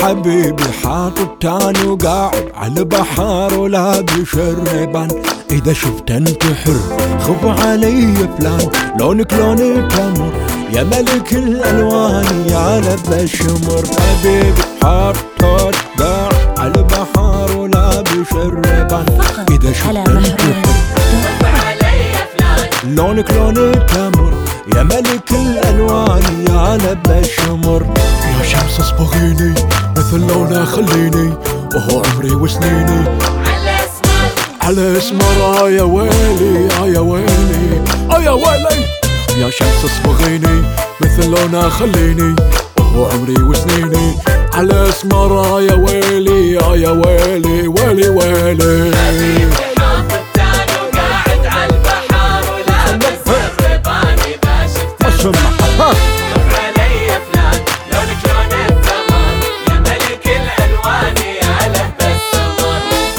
حبيبي حاطط تان وقاعد على البحر ولابس الريبان، إذا شفت انتحر خف علي فلان، لونك لون التمر يا ملك الألوان يا لبس شمر. حبيبي حاطط قاعد على البحر ولابس الريبان، إذا شفت انتحر خف علي فلان، لونك لون التمر يا ملك الألوان يا لبس شمر. يا شمس اصبغيني مثل لونه خليني، وهو عمري وسنيني على اسمر. يا ويلي يا ويلي يا ويلي. يا شمس اصبغيني مثل لونه خليني، وهو عمري وسنيني على اسمر. يا ويلي يا ويلي ويلي ويلي. حاطط تان وقاعد على البحر ولابس الريبان، إذا شفت خف علي فلان، لونك لون التمر يا ملك الألوان يا لبس سمر.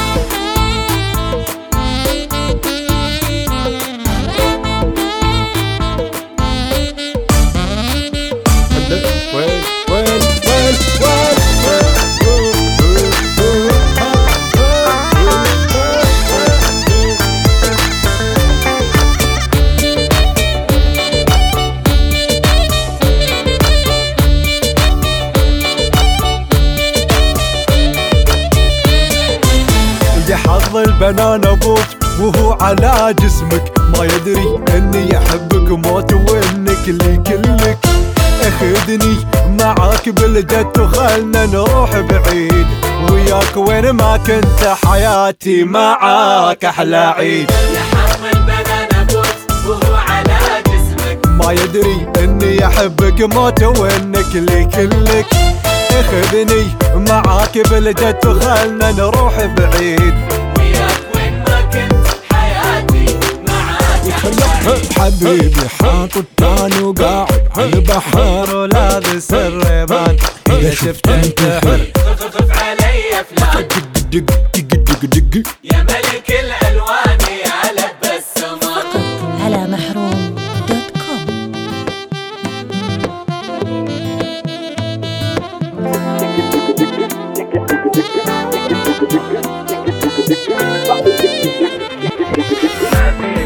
حظ البنان ابوك وهو على جسمك، ما يدري اني يحبك موت وانك لي كلك. اخذني معاك بالجد وخلنا نروح بعيد، وياك وين ما كنت حياتي معاك احلى عيد. يا حظ البنان ابوك وهو على جسمك، ما يدري اني يحبك موت وانك لي كلك. اخذني معاك بالجد وخلنا نروح بعيد، وياك وين ما كنت حياتي معاك. حبيبي حاطط تان وقاعد على البحر ولابس الريبان، إذا شفت انتحر خف علي فلان، دق دق دق دق يا ملك الألوان يا لبس سمر. فقط على محروم دوت كوم.